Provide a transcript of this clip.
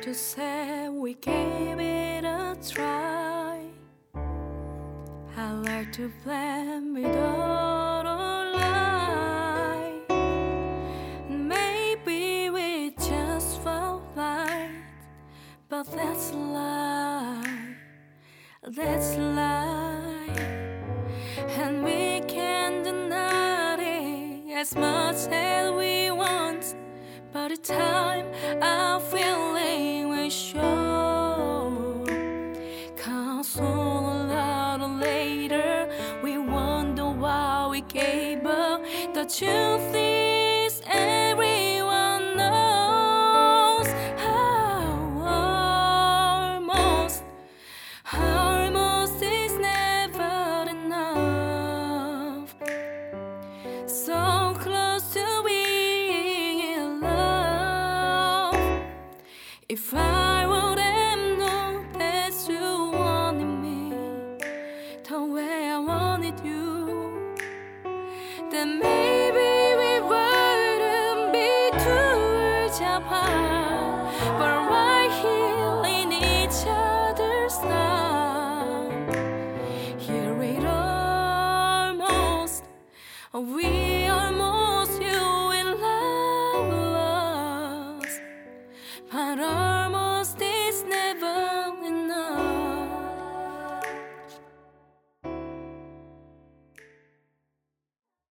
to say we gave it a try. I like to plan without a lie. Maybe we just felt right, but that's a lie, that's a lie. And we can't deny it as much as we want, but the time our feeling will show. 'Cause sooner or later we wonder why we gave up. The truth is everyone knows how almost is never enough. So close to being in love. If I would have known that you wanted me the way I wanted you, then maybe we wouldn't be too worlds apart, but right here in each other's arms. Here it almost we